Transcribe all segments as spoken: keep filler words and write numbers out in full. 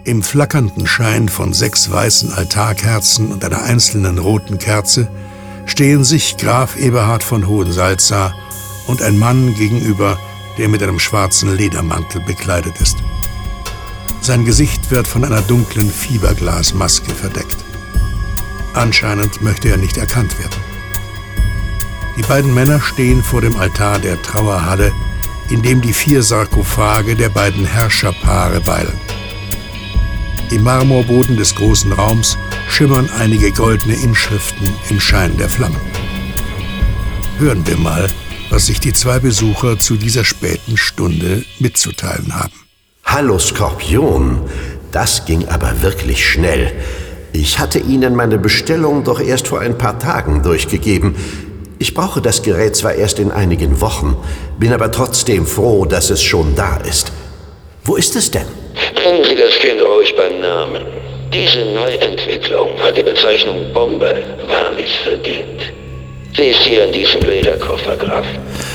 Im flackernden Schein von sechs weißen Altarkerzen und einer einzelnen roten Kerze stehen sich Graf Eberhard von Hohensalza und ein Mann gegenüber, der mit einem schwarzen Ledermantel bekleidet ist. Sein Gesicht wird von einer dunklen Fiberglasmaske verdeckt. Anscheinend möchte er nicht erkannt werden. Die beiden Männer stehen vor dem Altar der Trauerhalle, in dem die vier Sarkophage der beiden Herrscherpaare weilen. Im Marmorboden des großen Raums schimmern einige goldene Inschriften im Schein der Flammen. Hören wir mal, was sich die zwei Besucher zu dieser späten Stunde mitzuteilen haben. Hallo Skorpion, das ging aber wirklich schnell. Ich hatte Ihnen meine Bestellung doch erst vor ein paar Tagen durchgegeben. Ich brauche das Gerät zwar erst in einigen Wochen, bin aber trotzdem froh, dass es schon da ist. Wo ist es denn? Nennen Sie das Kind ruhig beim Namen. Diese Neuentwicklung hat die Bezeichnung Bombe wahrlich verdient. Sie ist hier in diesem Lederkoffer, Graf.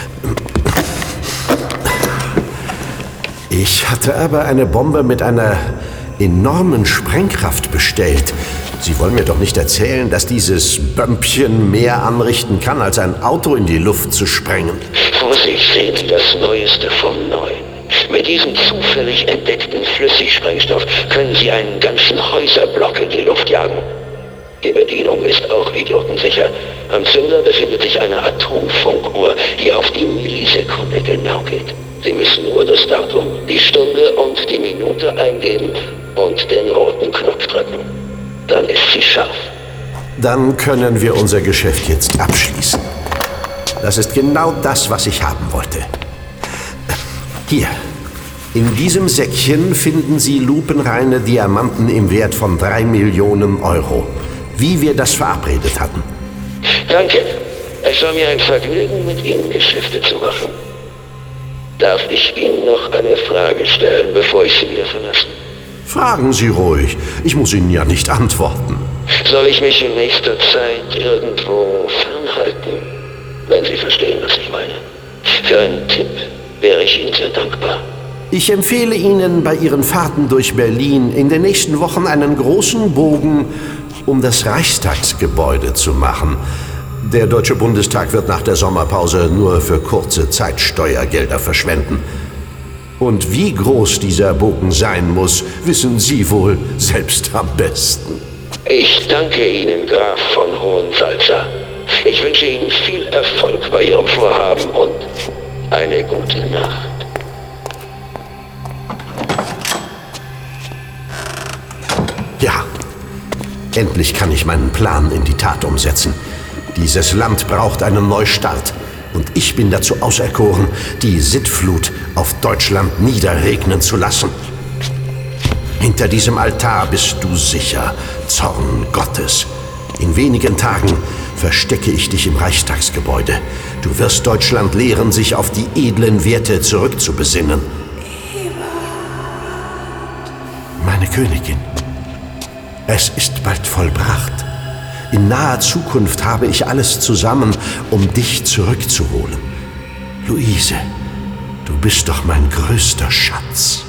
Ich hatte aber eine Bombe mit einer enormen Sprengkraft bestellt. Sie wollen mir doch nicht erzählen, dass dieses Bömpchen mehr anrichten kann, als ein Auto in die Luft zu sprengen. Vorsicht, sehen Sie das Neueste vom Neuen. Mit diesem zufällig entdeckten Flüssigsprengstoff können Sie einen ganzen Häuserblock in die Luft jagen. Die Bedienung ist auch idiotensicher. Am Zünder befindet sich eine Atomfunkuhr, die auf die Millisekunde genau geht. Sie müssen nur das Datum, die Stunde und die Minute eingeben und den roten Knopf drücken. Dann ist sie scharf. Dann können wir unser Geschäft jetzt abschließen. Das ist genau das, was ich haben wollte. Hier, in diesem Säckchen finden Sie lupenreine Diamanten im Wert von drei Millionen Euro, wie wir das verabredet hatten. Danke. Es war mir ein Vergnügen, mit Ihnen Geschäfte zu machen. Darf ich Ihnen noch eine Frage stellen, bevor ich Sie wieder verlasse? Fragen Sie ruhig. Ich muss Ihnen ja nicht antworten. Soll ich mich in nächster Zeit irgendwo fernhalten? Wenn Sie verstehen, was ich meine. Für einen Tipp wäre ich Ihnen sehr dankbar. Ich empfehle Ihnen bei Ihren Fahrten durch Berlin in den nächsten Wochen einen großen Bogen um das Reichstagsgebäude zu machen. Der Deutsche Bundestag wird nach der Sommerpause nur für kurze Zeit Steuergelder verschwenden. Und wie groß dieser Bogen sein muss, wissen Sie wohl selbst am besten. Ich danke Ihnen, Graf von Hohensalza. Ich wünsche Ihnen viel Erfolg bei Ihrem Vorhaben und eine gute Nacht. Ja, endlich kann ich meinen Plan in die Tat umsetzen. Dieses Land braucht einen Neustart. Und ich bin dazu auserkoren, die Sintflut auf Deutschland niederregnen zu lassen. Hinter diesem Altar bist du sicher, Zorn Gottes. In wenigen Tagen verstecke ich dich im Reichstagsgebäude. Du wirst Deutschland lehren, sich auf die edlen Werte zurückzubesinnen. Meine Königin, es ist bald vollbracht. In naher Zukunft habe ich alles zusammen, um dich zurückzuholen. Luise, du bist doch mein größter Schatz.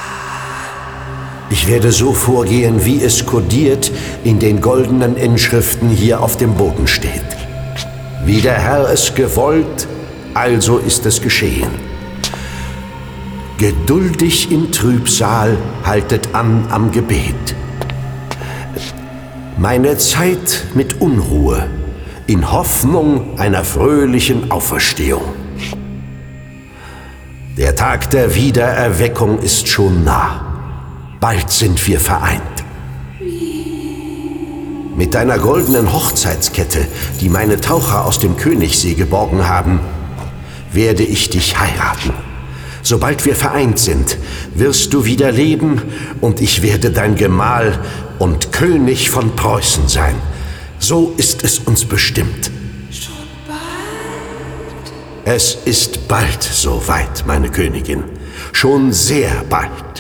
Ich werde so vorgehen, wie es kodiert in den goldenen Inschriften hier auf dem Boden steht. Wie der Herr es gewollt, also ist es geschehen. Geduldig in Trübsal, haltet an am Gebet. Meine Zeit mit Unruhe, in Hoffnung einer fröhlichen Auferstehung. Der Tag der Wiedererweckung ist schon nah. Bald sind wir vereint. Mit deiner goldenen Hochzeitskette, die meine Taucher aus dem Königssee geborgen haben, werde ich dich heiraten. Sobald wir vereint sind, wirst du wieder leben und ich werde dein Gemahl und König von Preußen sein. So ist es uns bestimmt. Schon bald? Es ist bald soweit, meine Königin. Schon sehr bald.